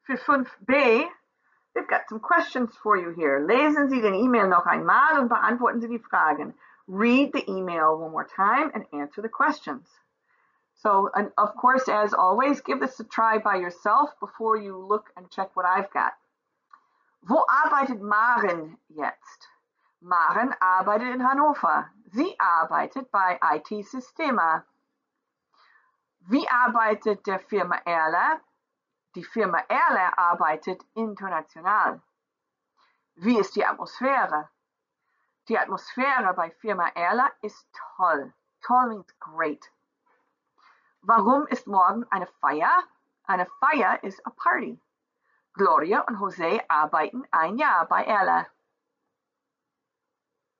Für 5b, we've got some questions for you here. Lesen Sie den E-Mail noch einmal und beantworten Sie die Fragen. Read the email one more time and answer the questions. So, and of course, as always, give this a try by yourself before you look and check what I've got. Wo arbeitet Maren jetzt? Maren arbeitet in Hannover. Sie arbeitet bei IT Systema. Wie arbeitet der Firma Erler? Die Firma Erler arbeitet international. Wie ist die Atmosphäre? Die Atmosphäre bei Firma Erler ist toll. Toll means great. Warum ist morgen eine Feier? Eine Feier ist a party. Gloria und Jose arbeiten ein Jahr bei Erler.